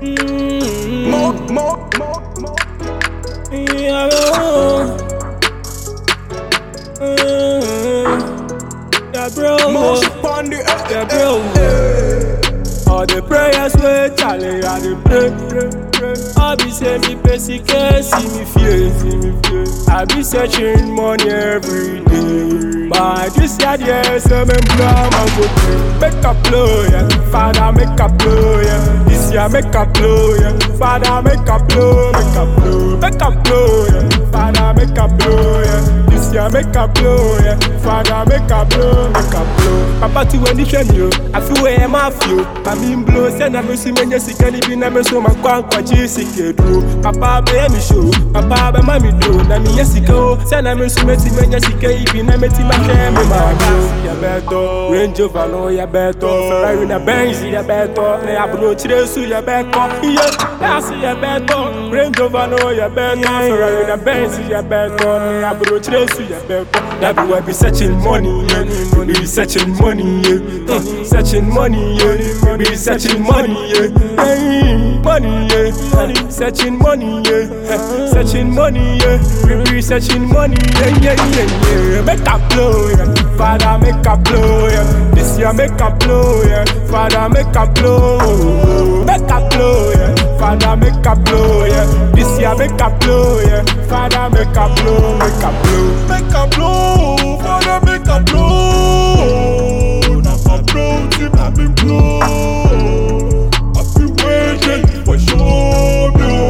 Yeah, bro. Yeah, bro. All the prayers we Charlie, I dey pray. I be say me basic, see me fear. I be searching money every day. But this year, yes, I'm in blow, man go pray. Make a blow, yeah. Father, make a blow, yeah. This year, make a blow, yeah. Father, make a blow, make a blow, make a blow, yeah. Father, make a blow, yeah. This year, make a blow, yeah. Father, make a blow, make a blow. Papa, to when you train you, I feel where I'm at you. I mean, blow, send a mercy, man, yes, you can't even have so my quack, what you see, Papa, be me show, Papa, be mommy do. Na me yes, go, send a mercy, man, yes, you can't even have my shame, my ya beto, Range Rover, no, ya beto, Ferrari, na Benz, ya beto, ne abro, chiresu, ya beto, yes, ya beto, Range Rover, no, ya beto, Ferrari, na Benz, ya beto, ne abro, chiresu, ya beto. That boy be searching money, yeah. Be searching money, yeah. Searching money, yeah. Be searching money, yeah. Hey, money, yeah. Searching money, yeah. Searching money, yeah. Be searching money, yeah. Make a blow, yeah. Father, make a blow, yeah. This year make a blow, yeah. Father, make a blow, make a blow, yeah. Father, make a blow, yeah. This year make a blow, yeah. Father, make a blow, make a blow, make a blow. Father, make a blow. Now a blow, tip a big blow. I feel waiting for sure.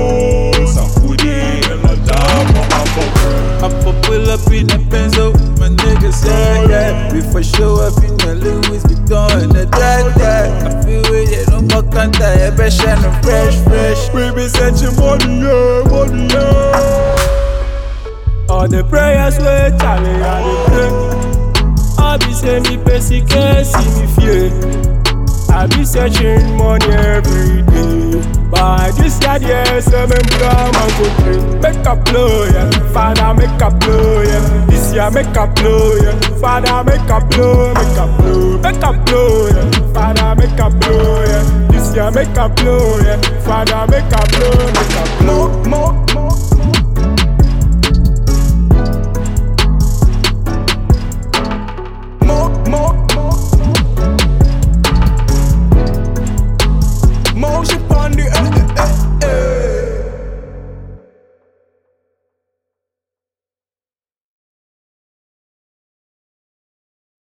I for pull up in a Benzo, my niggas say that. We for show up in the Louis Vuitton and the that. I feel with it, no more contact, I bet shine fresh. We be searching money, yeah. All the prayers we Charlie, I dey pray. I be say me basic, see me fear. I be searching money every day. But this year, yes, I'm in blow, man go pray. Make a blow, yeah. Father, make a blow, yeah. This year, make a blow, yeah. Father, make a blow, make a blow, make a blow, yeah. Father, make a blow, yeah. This year, make a blow, yeah. Father, make a blow, make a blow.